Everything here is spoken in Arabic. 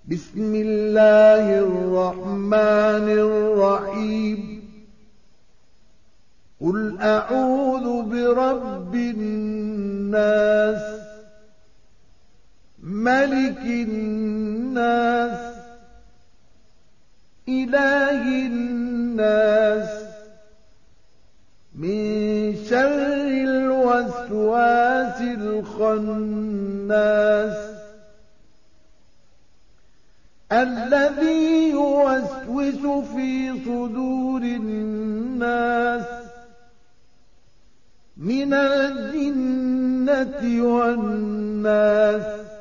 بسم الله الرحمن الرحيم قل أعوذ برب الناس ملك الناس إله الناس من شر الوسواس الخناس الذي يوسوس في صدور الناس من الجنة والناس